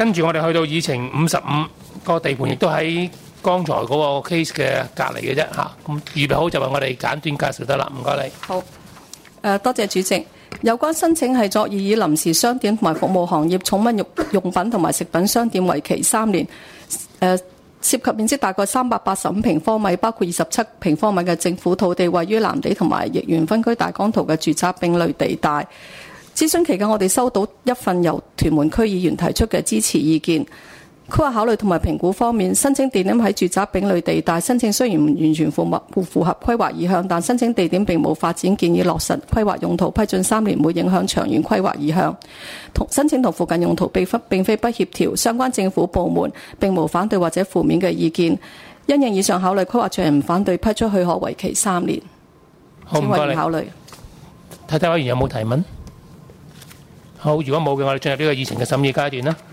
跟住我哋去到議程55個地盤，亦都喺剛才嗰個 case 嘅隔離嘅啫嚇。咁預備好就話我哋簡短介紹得啦，唔該你。 好，多謝主席。有關申請係作以臨時商店同埋服務行業、寵物用品同埋食品商店為期3年。涉及面積大概385平方米，包括27平方米嘅政府土地，位於藍地同埋奕源分區大綱圖嘅住宅丙類地帶。諮詢期間，我哋收到一份由屯門區議員提出嘅支持意見。規劃考慮同埋評估方面，申請地點喺住宅丙類地帶，申請雖然唔完全符合規劃意向，但申請地點並冇發展建議落實規劃用途，批准3年會影響長遠規劃意向。申請同附近用途並非不協調，相關政府部門並無反對或者負面嘅意見。因應以上考慮，規劃處人唔反對批出許可為期3年。 好，唔該你。 考慮。 睇睇委員有冇提問？好，如果冇嘅，我哋進入呢個議程嘅審議階段啦。